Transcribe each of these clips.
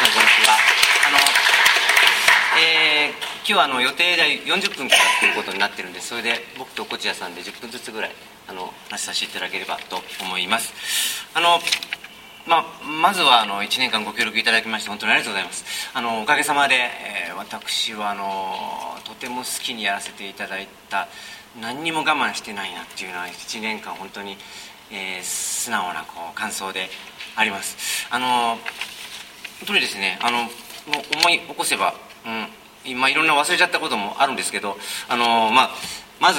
さんこんにちは。今日は予定で40分からということになってるんで、それで僕とコチヤさんで10分ずつぐらい話させていただければと思います。まずは1年間ご協力いただきまして本当にありがとうございます。おかげさまで、私はとても好きにやらせていただいた、何にも我慢してないなっていうのは1年間本当に、素直な感想であります。本当にですね、思い起こせば、今いろんな忘れちゃったこともあるんですけど、まず、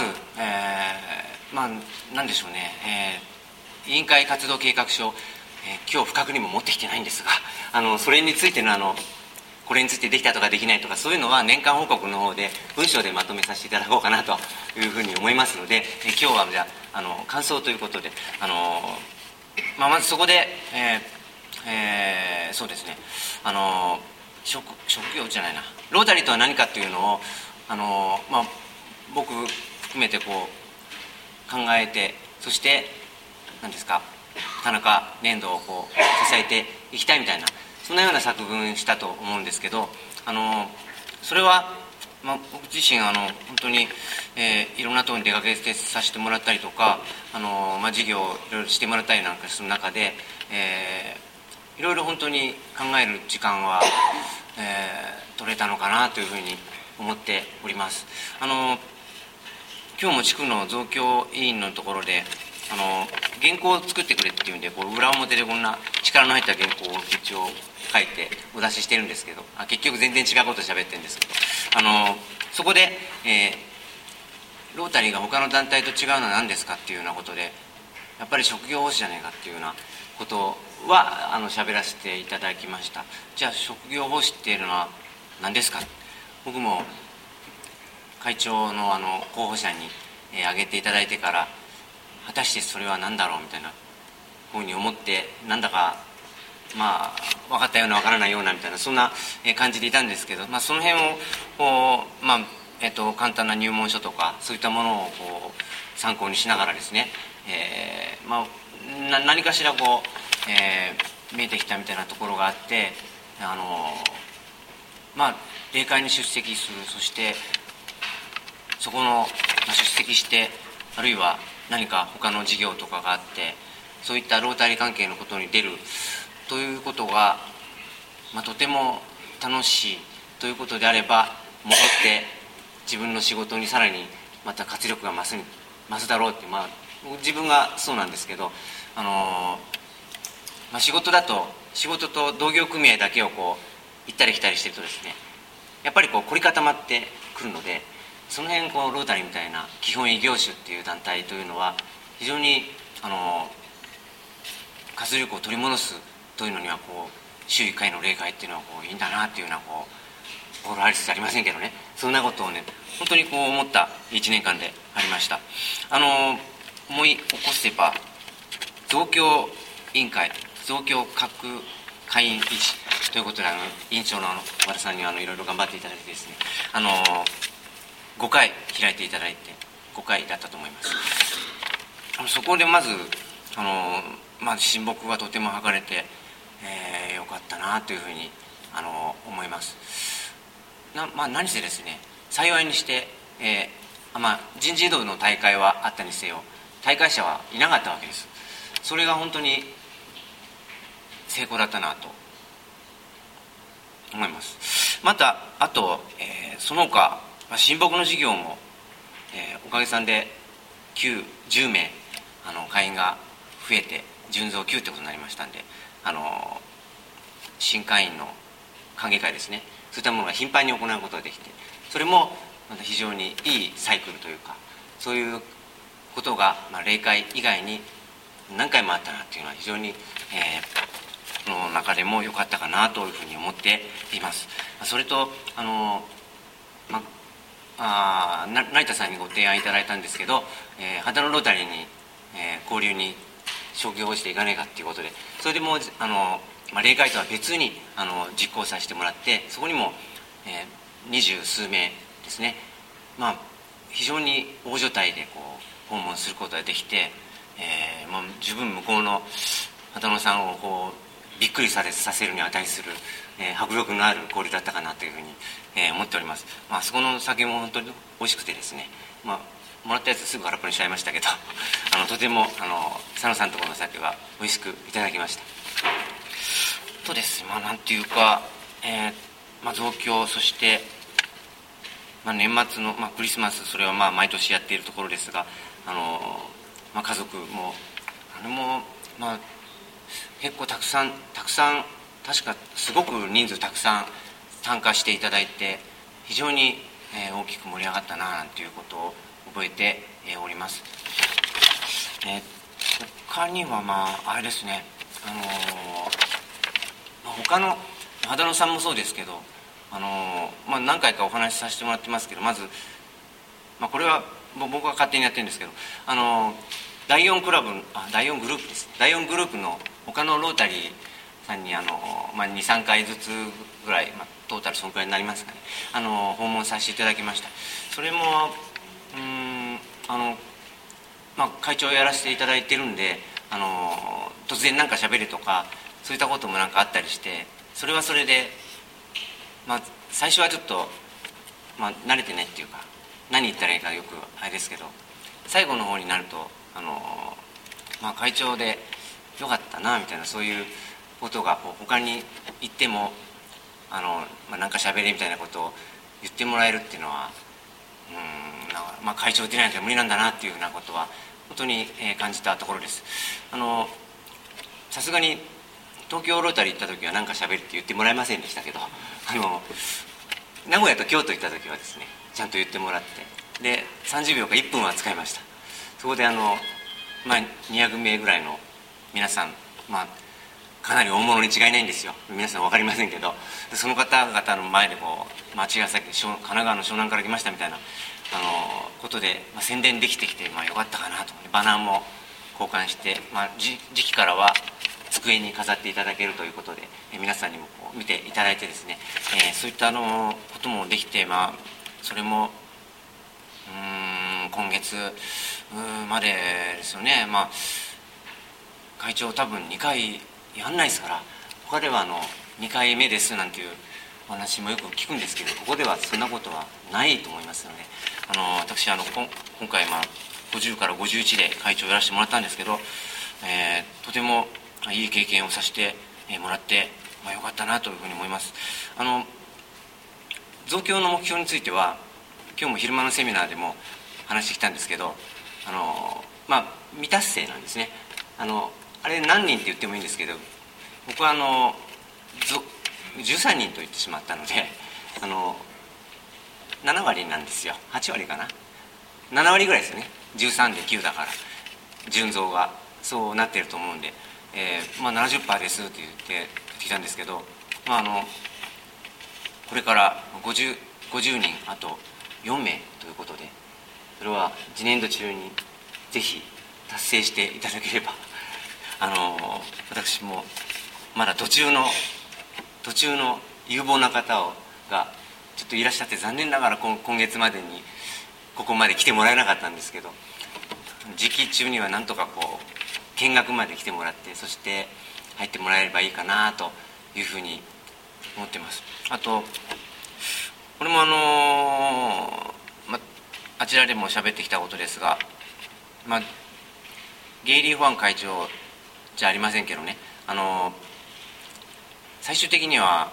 何でしょうね、委員会活動計画書、今日不覚にも持ってきてないんですが、それについてのこれについてできたとかできないとか、そういうのは年間報告の方で文章でまとめさせていただこうかなというふうに思いますので、今日はじゃあ感想ということで、まずそこで、そうですね、職業じゃないな、ロータリーとは何かというのを僕含めて考えて、そして何ですか、田中年度を支えていきたいみたいな、そんなような作文したと思うんですけど、それは、僕自身本当に、いろんなところに出かけさせてもらったりとか、事業をいろいろしてもらったりなんかする中で、いろいろ本当に考える時間は、取れたのかなというふうに思っております。今日も地区の増強委員のところで原稿を作ってくれっていうんで、裏表でこんな力の入った原稿を一応書いてお出ししてるんですけど、結局全然違うこと喋ってるんですけど、そこで、ロータリーが他の団体と違うのは何ですかっていうようなことで、やっぱり職業奉仕じゃないかっていうようなことは喋らせていただきました。じゃあ職業奉仕っていうのは何ですか。僕も会長の候補者に挙げていただいてから、果たしてそれは何だろうみたいなふうに思って、なんだか分かったような分からないようなみたいな、そんな感じでいたんですけど、その辺を簡単な入門書とかそういったものを参考にしながらですね、何かしら見えてきたみたいなところがあって、例会に出席する、そしてそこの出席して、あるいは何か他の事業とかがあって、そういったロータリー関係のことに出るということが、とても楽しいということであれば、戻って自分の仕事にさらにまた活力が増すだろうって、自分がそうなんですけど、仕事と同業組合だけを行ったり来たりしてるとですね、やっぱり凝り固まってくるので、その辺ロータリーみたいな基本異業種っていう団体というのは非常に活力を取り戻すというのには週1回の例会っていうのはいいんだなっていうような心ありつつありませんけどね、そんなことをね本当に思った1年間でありました。思い起こせば、増強委員会、増強各会員維持ということで、委員長の和田さんにはいろいろ頑張っていただいてですね、5回開いていただいて、5回だったと思います。そこでまず親睦がとても図れて、よかったなというふうに思います。何せですね、幸いにして、人事異動の大会はあったにせよ、大会者はいなかったわけです。それが本当に成功だったなと思います。またあと、その他親睦の事業も、おかげさんで10名会員が増えて純増9ということになりましたんで、新会員の歓迎会ですね、そういったものが頻繁に行うことができて、それもまた非常にいいサイクルというか、そういうことが、例会以外に何回もあったなというのは非常に、この中でも良かったかなというふうに思っています。それと成田さんにご提案いただいたんですけど、秦野ロータリーに、交流に職業をしていかないかということで、それでも例会とは別に実行させてもらって、そこにも、20数名ですね、非常に大所帯で訪問することができて、十分向こうの秦野さんをびっくりさせるに値する、迫力のある交流だったかなというふうに、思っております。そこの酒も本当に美味しくてですね、もらったやつすぐ空っぽにしちゃいましたけどとても佐野さんのところの酒は美味しくいただきました。とですね、なんていうか、増強、そして、年末の、クリスマス、それは毎年やっているところですが、家族も結構たくさん確かすごく人数たくさん参加していただいて、非常に、大きく盛り上がったななんていうことを覚えて、おります。他にはあれですね、他の秦野さんもそうですけど、何回かお話しさせてもらってますけど、まず、これは僕が勝手にやってるんですけど、第4グループです。第4グループの他のロータリーさんに23回ずつぐらい、トータルそのくらいになりますかね、訪問させていただきました。それも会長をやらせていただいてるんで、突然なんか喋るとかそういったこともなんかあったりして、それはそれで、最初はちょっと、慣れてないっていうか、何言ったらいいかよくあれですけど、最後の方になると会長でよかったなみたいな、そういうことが他に言ってもなんか喋れみたいなことを言ってもらえるっていうのは、会長でないと無理なんだなっていうようなことは本当に感じたところです。さすがに東京ロータリー行った時は何か喋るって言ってもらえませんでしたけど、名古屋と京都行った時はですね、ちゃんと言ってもらって、で30秒か1分は使いました。そこで200名ぐらいの皆さん、かなり大物に違いないんですよ。皆さん分かりませんけど、その方々の前で茅ヶ崎、神奈川の湘南から来ましたみたいなことで、宣伝できてきて、よかったかなと。バナーも交換して、時期からは机に飾っていただけるということで、皆さんにも見ていただいてですね、そういったこともできて、それも今月までですよね。会長多分2回やんないですから、他では2回目ですなんていうお話もよく聞くんですけど、ここではそんなことはないと思いますので、私今回50から51で会長をやらせてもらったんですけど、とてもいい経験をさせてもらって、よかったなというふうに思います。増強の目標については今日も昼間のセミナーでも話してきたんですけど、未達成なんですね。あれ何人って言ってもいいんですけど、僕は13人と言ってしまったので、7割なんですよ。8割かな、7割ぐらいですよね。13で9だから純増がそうなっていると思うんで、70% ですって言ってきたんですけど、これから50人あと4名ということで、それは次年度中にぜひ達成していただければ、私もまだ途中の有望な方がちょっといらっしゃって、残念ながら今月までにここまで来てもらえなかったんですけど、時期中にはなんとか見学まで来てもらって、そして入ってもらえればいいかなというふうに思ってます。あとこれもあちらでも喋ってきたことですが、ゲイリー・ホアン会長じゃありませんけどね、最終的には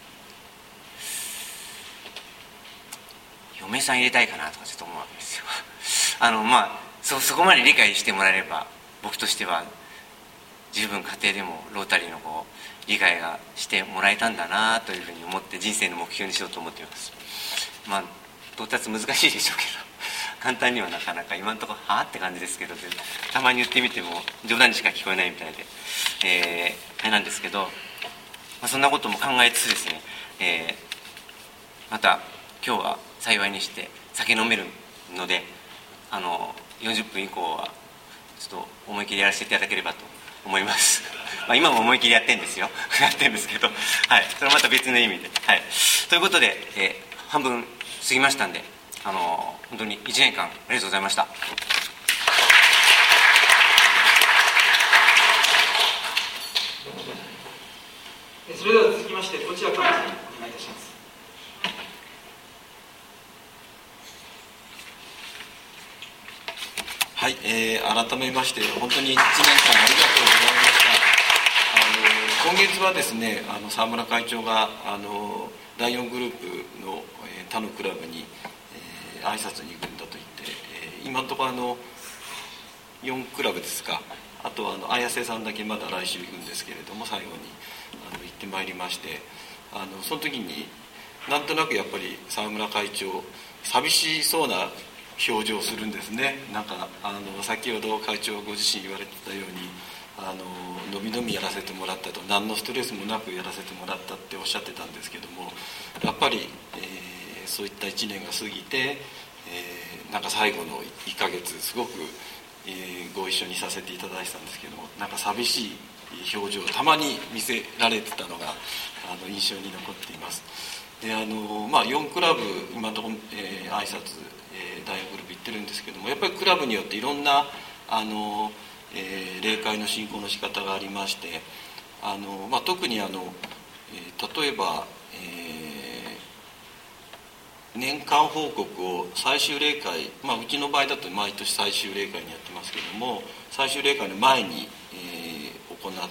嫁さん入れたいかなとかちょっと思うわけですよ。そこまで理解してもらえれば、僕としては十分家庭でもロータリーの理解がしてもらえたんだなというふうに思って、人生の目標にしようと思っています。到達難しいでしょうけど、簡単にはなかなか今のところはあって感じですけど、たまに言ってみても冗談にしか聞こえないみたいで、あれなんですけど、そんなことも考えつつですね、また今日は幸いにして酒飲めるので、40分以降はちょっと思い切りやらせていただければと思います。今も思い切りやってるんですよやってるんですけど、それはまた別の意味で、ということで、半分過ぎましたんで、本当に1年間ありがとうございました。 続きまして土屋幹事お願いいたします。 はい、改めまして本当に1年間ありがとうございました。今月はですね、沢村会長が第4グループの他のクラブに、挨拶に行くんだと言って、今のところ4クラブですか、あと綾瀬さんだけまだ来週行くんですけれども、最後に行ってまいりまして、その時になんとなくやっぱり沢村会長寂しそうな表情をするんですね。なんか先ほど会長ご自身言われてたようにのびのびやらせてもらったと、何のストレスもなくやらせてもらったっておっしゃってたんですけども、やっぱり、そういった1年が過ぎて、なんか最後の1ヶ月すごく、ご一緒にさせていただいてたんですけども、なんか寂しい表情をたまに見せられてたのが印象に残っています。で4クラブ今のところ、挨拶第4グループ行ってるんですけども、やっぱりクラブによっていろんな例会の進行の仕方がありまして、特に例えば、年間報告を最終例会、うちの場合だと毎年最終例会にやってますけども、最終例会の前に、行って、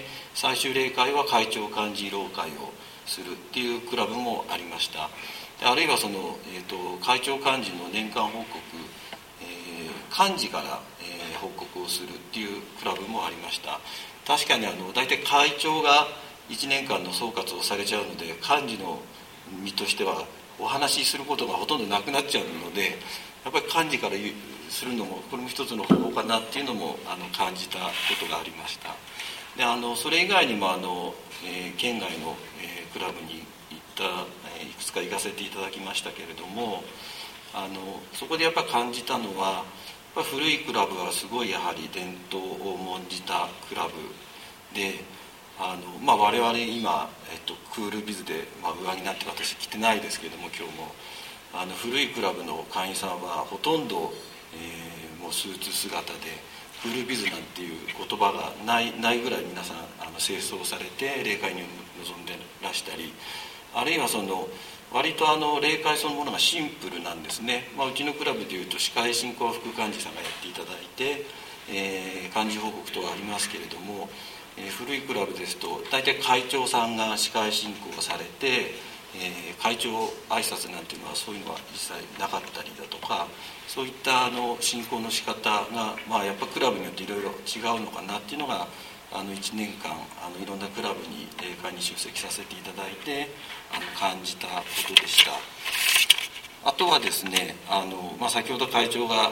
最終例会は会長幹事労会をするっていうクラブもありました。あるいは会長幹事の年間報告、幹事から、報告をするっていうクラブもありました。確かに大体会長が1年間の総括をされちゃうので、幹事の身としてはお話しすることがほとんどなくなっちゃうので、やっぱり幹事からするのもこれも一つの方法かなっていうのも感じたことがありました。でそれ以外にも県外の、クラブに行ったいくつか行かせていただきましたけれども、そこでやっぱり感じたのは、やっぱ古いクラブはすごいやはり伝統を重んじたクラブで、我々今、クールビズで、上着なんて私着てないですけども、今日も古いクラブの会員さんはほとんど、もうスーツ姿でクールビズなんていう言葉がないぐらい皆さん清掃されて例会に臨んでらしたり、あるいは割と例会そのものがシンプルなんですね。うちのクラブでいうと司会進行は副幹事さんがやっていただいて、幹事報告等がありますけれども、古いクラブですと大体会長さんが司会進行されて、会長挨拶なんていうのはそういうのは一切なかったりだとか、そういった進行の仕方が、やっぱクラブによっていろいろ違うのかなっていうのが1年間いろんなクラブに例会に出席させていただいて感じたことでした。あとはですね先ほど会長が、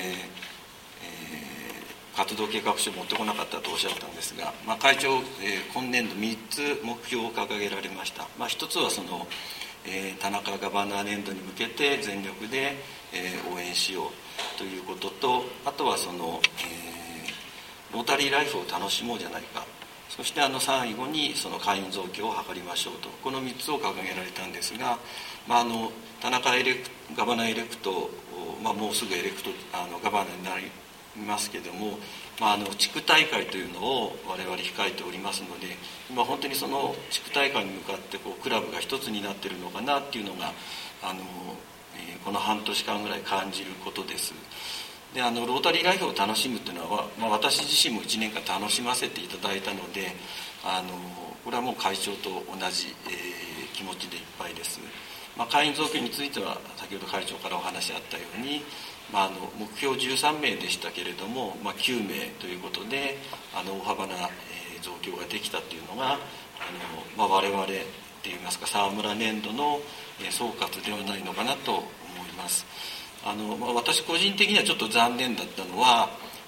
活動計画書を持ってこなかったとおっしゃったんですが、会長、今年度3つ目標を掲げられました。一つは田中ガバナー年度に向けて全力で、応援しようということと、あとはロータリーライフを楽しもうじゃないか、そして最後に会員増強を図りましょうと、この3つを掲げられたんですが、田中ガバナーエレクト、もうすぐエレクトガバナーになりますけども、地区大会というのを我々控えておりますので、今本当にその地区大会に向かってクラブが一つになっているのかなっていうのがこの半年間ぐらい感じることです。でロータリーライフを楽しむというのは、私自身も1年間楽しませていただいたのでこれはもう会長と同じ、気持ちでいっぱいです。会員増強については先ほど会長からお話あったように、目標13名でしたけれども、9名ということで大幅な、増強ができたというのが我々といいますか沢村年度の、総括ではないのかなと思います。私個人的にはちょっと残念だったのは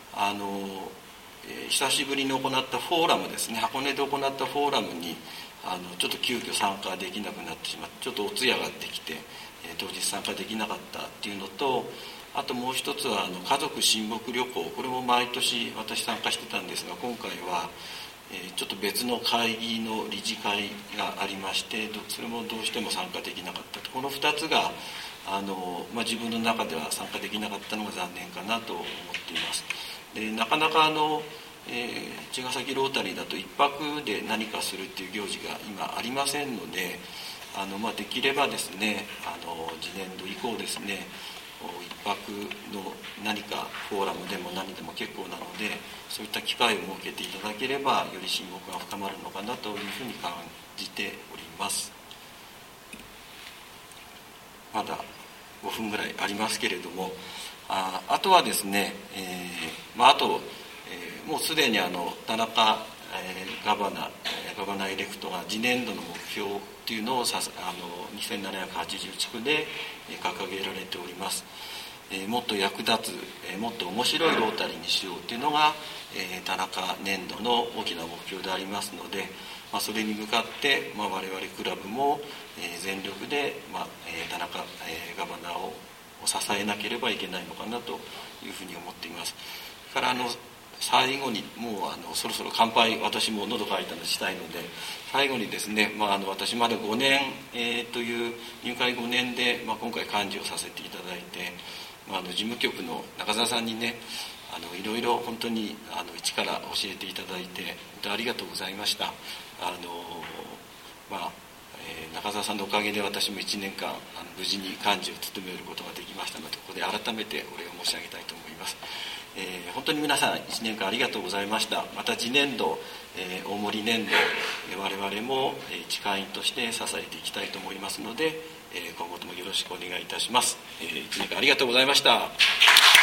久しぶりに行ったフォーラムですね、箱根で行ったフォーラムにちょっと急遽参加できなくなってしまって、ちょっとお通夜ができて、当日参加できなかったっていうのと、あともう一つは家族親睦旅行、これも毎年私参加してたんですが、今回はちょっと別の会議の理事会がありまして、それもどうしても参加できなかったと、この2つが自分の中では参加できなかったのが残念かなと思っています。でなかなか茅ヶ崎ロータリーだと1泊で何かするっていう行事が今ありませんので、できればですね、次年度以降ですね、1泊の何かフォーラムでも何でも結構なので、そういった機会を設けていただければより親睦が深まるのかなというふうに感じております。まだ5分ぐらいありますけれども、あとはですね、あと、もうすでに田中ガバナエレクトが次年度の目標というのを2780地区で掲げられております。もっと役立つ、もっと面白いロータリーにしようというのが、田中年度の大きな目標でありますので、それに向かって、我々クラブも、全力で、田中、ガバナを支えなければいけないのかなというふうに思っています。それから最後にもうそろそろ乾杯、私も喉乾いたのしたいので、最後にですね、私まだ5年、という入会5年で、今回幹事をさせていただいて、事務局の中澤さんにね、いろいろ本当に一から教えていただいて本当ありがとうございました。中澤さんのおかげで私も1年間無事に幹事を務めることができましたので、ここで改めてお礼を申し上げたいと思います。本当に皆さん1年間ありがとうございました。また次年度、大森年度、我々も一会員として支えていきたいと思いますので、今後ともよろしくお願いいたします。1年間ありがとうございました。